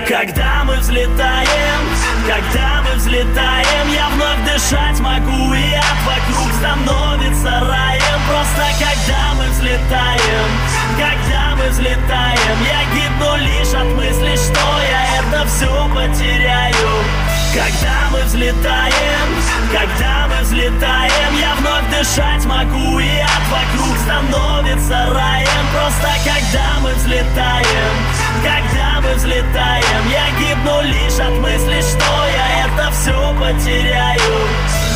Когда мы взлетаем, я вновь дышать могу, и ад вокруг становится раем. Просто когда мы взлетаем, я гибну лишь от мысли, что я это все потеряю. Когда мы взлетаем, я вновь дышать могу, и ад вокруг становится раем. Просто когда мы взлетаем, я гибну лишь от мысли, что я это все потеряю.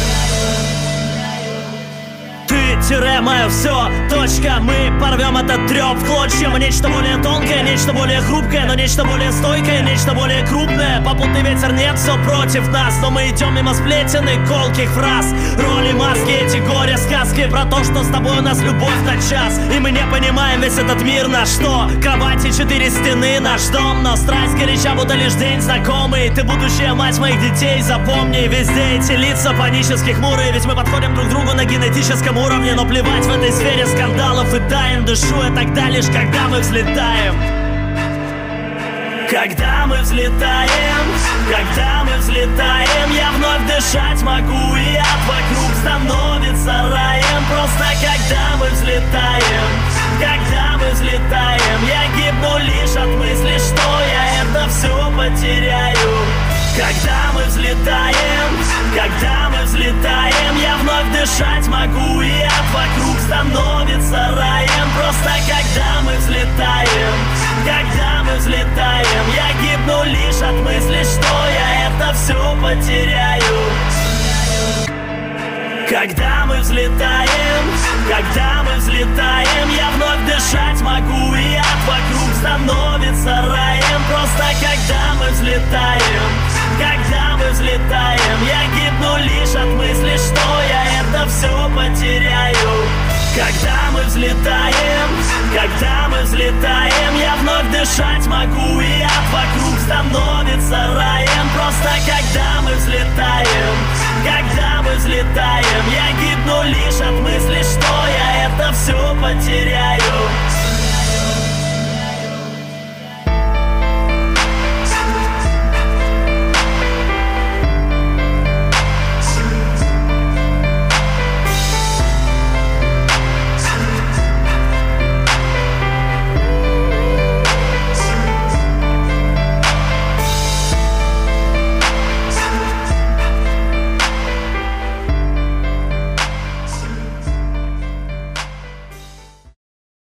Мое все, точка, мы порвем этот трёп в клочья. Нечто более тонкое, нечто более хрупкое, но нечто более стойкое, нечто более крупное. Попутный ветер, нет, все против нас, но мы идем мимо сплетен и колких фраз. Роли, маски, эти горе, сказки про то, что с тобой у нас любовь на час. И мы не понимаем весь этот мир на что. Кровати, 4 стены, наш дом, но страсть горяча, будто лишь день знакомый. Ты будущая мать моих детей, запомни. Везде эти лица панически хмурые, ведь мы подходим друг к другу на генетическом уровне. Но плевать в этой сфере скандалов и тайн. Дышу я тогда лишь, когда мы взлетаем. Когда мы взлетаем, я вновь дышать могу, и ад вокруг становится раем. Просто когда мы взлетаем, я гибну лишь от мысли, что я это все потеряю. Когда мы взлетаем, я вновь дышать могу, и ад вокруг становится раем. Просто когда мы взлетаем, я гибну лишь от мысли, что я это все потеряю. Когда мы взлетаем, я вновь дышать могу, и ад вокруг становится раем. Просто когда мы взлетаем, я гибну лишь от мысли, что я это все потеряю. Когда мы взлетаем, я вновь дышать могу, и ад вокруг становится раем. Просто когда мы взлетаем, я гибну лишь от мысли, что я это все потеряю.